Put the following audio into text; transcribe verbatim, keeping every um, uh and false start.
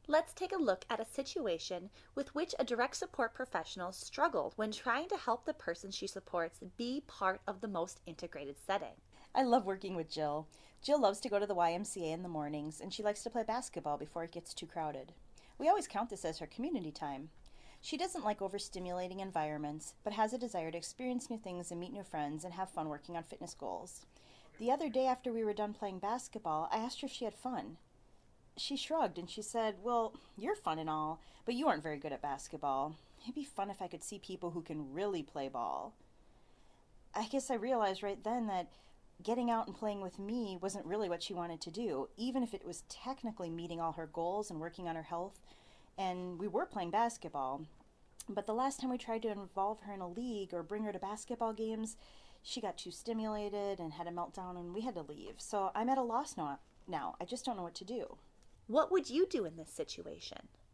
Let's take a look at a situation with which a direct support professional struggled when trying to help the person she supports be part of the most integrated setting. I love working with Jill. Jill loves to go to the Y M C A in the mornings, and she likes to play basketball before it gets too crowded. We always count this as her community time. She doesn't like overstimulating environments, but has a desire to experience new things and meet new friends and have fun working on fitness goals. The other day after we were done playing basketball, I asked her if she had fun. She shrugged and she said, "Well, you're fun and all, but you aren't very good at basketball. It'd be fun if I could see people who can really play ball." I guess I realized right then that getting out and playing with me wasn't really what she wanted to do, even if it was technically meeting all her goals and working on her health. And we were playing basketball. But the last time we tried to involve her in a league or bring her to basketball games, she got too stimulated and had a meltdown and we had to leave. So I'm at a loss now. Now I just don't know what to do. What would you do in this situation?